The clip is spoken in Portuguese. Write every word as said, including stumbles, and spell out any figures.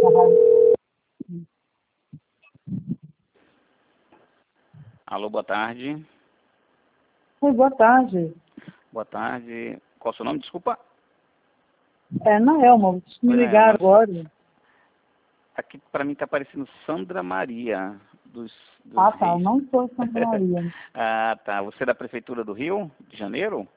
Alô, boa tarde. Oi, boa tarde. Boa tarde. Qual é o seu nome? Desculpa. É, Naelma, vocês me Oi, ligaram Naelma. agora. Aqui para mim está aparecendo Sandra Maria, dos, dos Ah, tá, Reis. não sou Santa Maria. Ah, tá. Você é da Prefeitura do Rio de Janeiro?